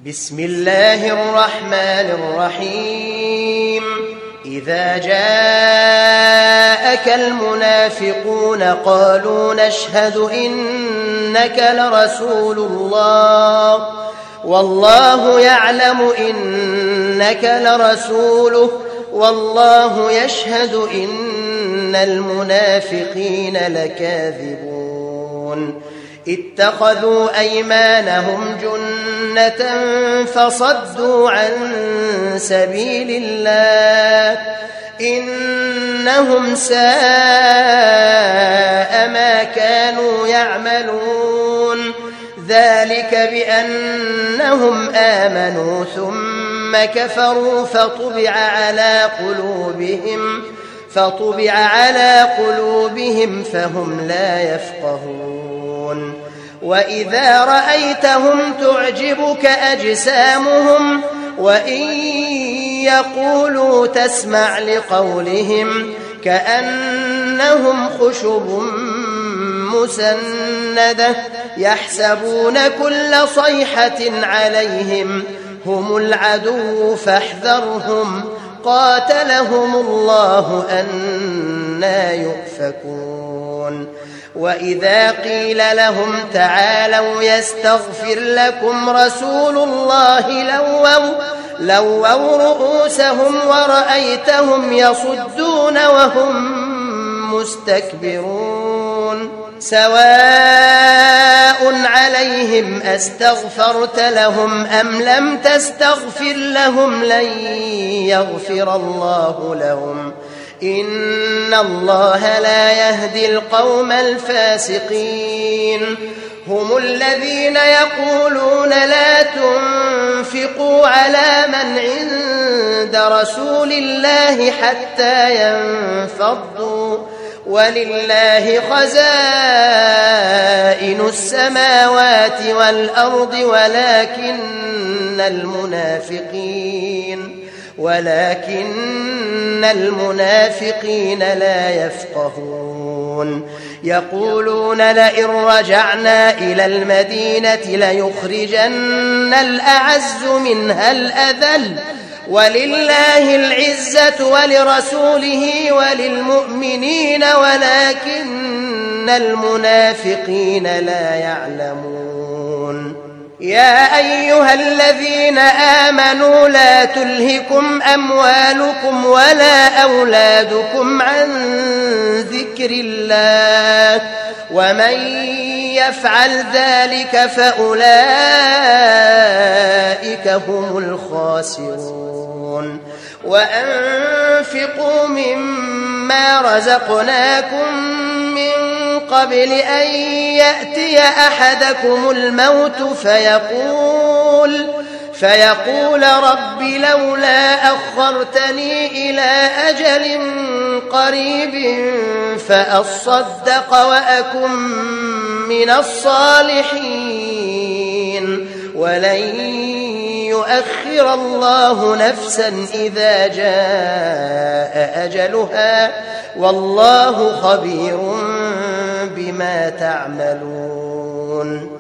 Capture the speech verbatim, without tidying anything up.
بسم الله الرحمن الرحيم إذا جاءك المنافقون قالوا نشهد إنك لرسول الله والله يعلم إنك لرسوله والله يشهد إن المنافقين لكاذبون اتخذوا أيمانهم جنة فصدوا عن سبيل الله إنهم ساء ما كانوا يعملون ذلك بأنهم آمنوا ثم كفروا فطبع على قلوبهم فطبع على قلوبهم فهم لا يفقهون وإذا رأيتهم تعجبك أجسامهم وإن يقولوا تسمع لقولهم كأنهم خشب مسندة يحسبون كل صيحة عليهم هم العدو فاحذرهم قاتلهم الله أنى يؤفكون وإذا قيل لهم تعالوا يستغفر لكم رسول الله لووا, لووا رؤوسهم ورأيتهم يصدون وهم مستكبرون سواء عليهم أستغفرت لهم أم لم تستغفر لهم لن يغفر الله لهم إن الله لا يهدي القوم الفاسقين هم الذين يقولون لا تنفقوا على من عند رسول الله حتى ينفضوا ولله خزائن السماوات والأرض ولكن المنافقين ولكن المنافقين لا يفقهون يقولون لئن رجعنا إلى المدينة ليخرجن الأعز منها الأذل ولله العزة ولرسوله وللمؤمنين ولكن المنافقين لا يعلمون يا أيها الذين آمنوا لا تلهكم أموالكم ولا أولادكم عن ذكر الله ومن يفعل ذلك فأولئك هم الخاسرون وأنفقوا مما رزقناكم من قبل أن يأتي أحدكم الموت فيقول فيقول رب لولا أخرتني إلى أجل قريب فأصدق وأكن من الصالحين ولن يؤخر الله نفسا إذا جاء أجلها والله خبير بما تعملون